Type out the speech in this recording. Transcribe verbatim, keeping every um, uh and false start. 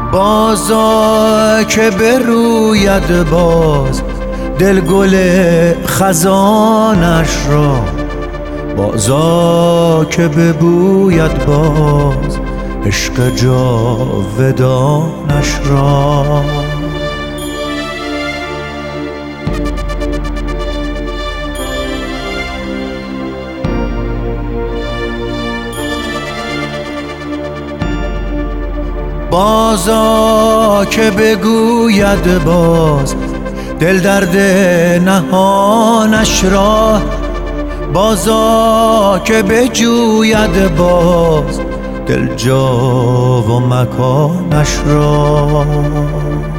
بازا که بروید باز دل گل خزانش را، بازا که ببوید باز عشق جاودانش را. بازا که بگوید باز دل درد نهانش را، بازا که بجوید باز دل جا و مکانش را.